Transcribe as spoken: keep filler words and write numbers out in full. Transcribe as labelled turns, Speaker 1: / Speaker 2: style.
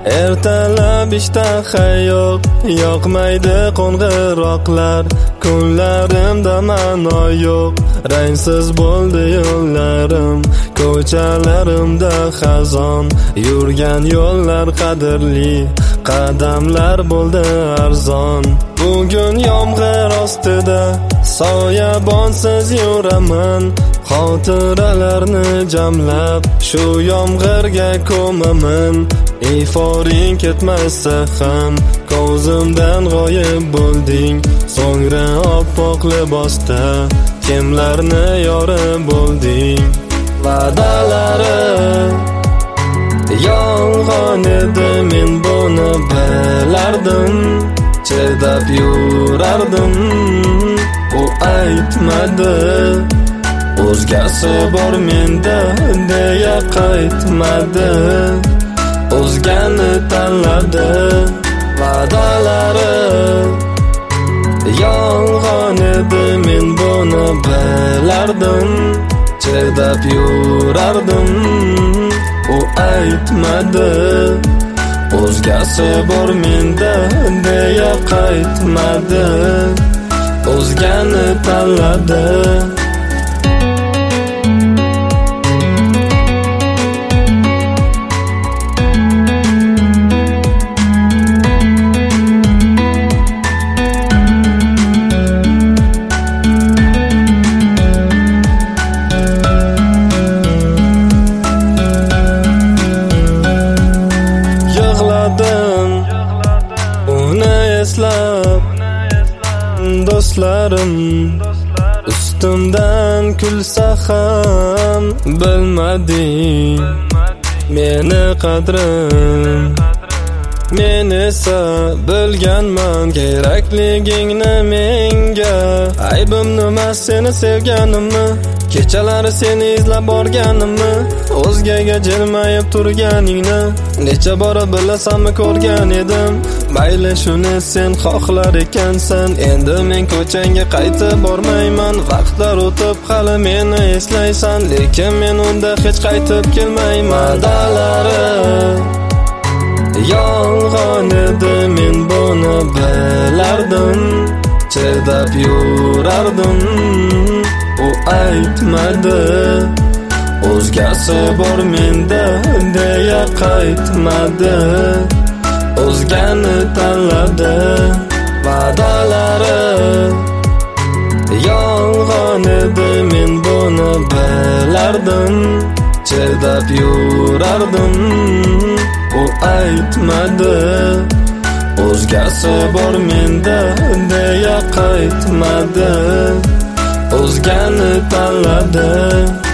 Speaker 1: Ertalab ishtaha yo'q, yoqmaydi qo'ng'iroqlar. Kunlarimda ma'no yo'q, rangsiz bo'ldi yo'llarim. Ko'chalarimda xazon, yurgan yo'llar qadrli, qadamlar bo'ldi arzon. Bugun yomg'ir ostida soyabonsiz yuraman. Xotiralarni jamlab shu yomg'irga ko'maman. Iforing ketmasa ham ko'zimdan g'oyib bo'lding. So'ngra oppoq libosda kimlarni yorib bo'lding. Va'dalari yolg'on edi, men buni bilardim. Chidab yurardim, u aytmadi. O'zgasi bor menda deya qaytmadi. O'zgani tanladi. Va'dalari yolg'on edi, men buni bilardim. Chidab yurardim, u aytmadi. O'zgasi bor menda deya qaytmadi. O'zgani tanladi. Do'stlarim ustimdan kulsa ham bilmading meni qadrim. Men esa bilganman kerakligingni menga. Aybim nima, seni sevganimmi? Kechalari seni izlab borganimmi? O'zgaga jilmayib turganingni necha bora bilasanmi ko'rgan edim. Mayli shuni sen xohlar ekansan, endi men ko'changga qaytib bormayman. Vaqtlar o'tib hali meni eslaysan, lekin men unda hech qaytib kelmayman. Va'dalari yolg'on edi, men buni bilardim. Chidab yurardim, u aytmadi. O'zgasi bor menda deya qaytmadi. O'zgani tanladi. Va'dalari yolg'on edi, men buni bilardim. Chidab yurardim, u aytmadi. O'zgasi bor menda deya qaytmadi. O'zgani tanladi.